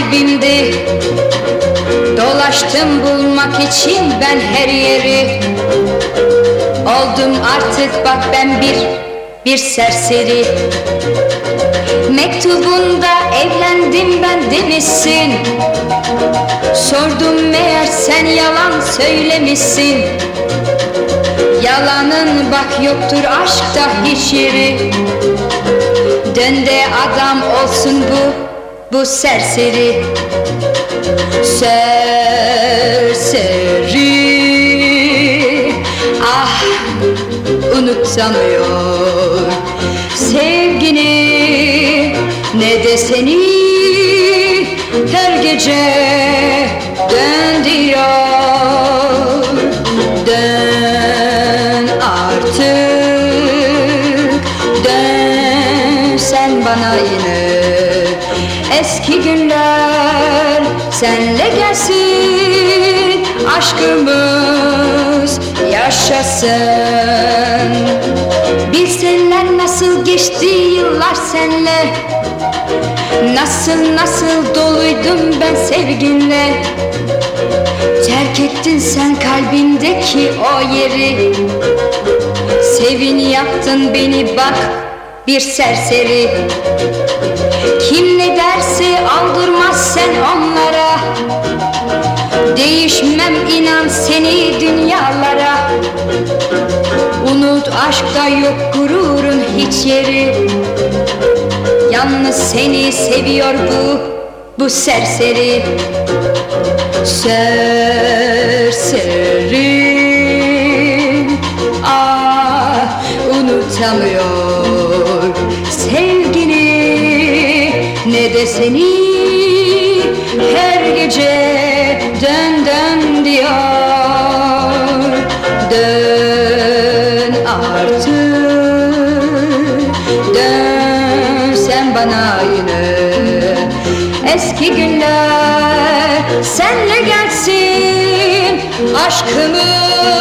kalbimdi. Dolaştım bulmak için ben her yeri. Oldum artık bak ben bir serseri. Mektubunda evlendim ben demişsin. Sordum meğer sen yalan söylemişsin. Yalanın bak yoktur aşkta hiç yeri. Dön de adam olsun bu serseri. Serseri, ah unutamıyor sevgini ne de seni. Her gece dön diyor. Dön artık, dön sen bana yine. Eski günler senle gelsin, aşkımız yaşasın. Bilseler nasıl geçti yıllar senle, nasıl doluydum ben sevginle. Terk ettin sen kalbimdeki o yeri. Sevin yaptın beni bak bir serseri. Kim ne derse aldırmaz sen onlara. Değişmem inan seni dünyalara. Unut aşkta yok gururun hiç yeri. Yalnız seni seviyor bu serseri. Serseri, ah unutamıyor sevgini ne de seni. Her gece dön diyor. Dön artık, dön sen bana yine. Eski günler senle gelsin, aşkımız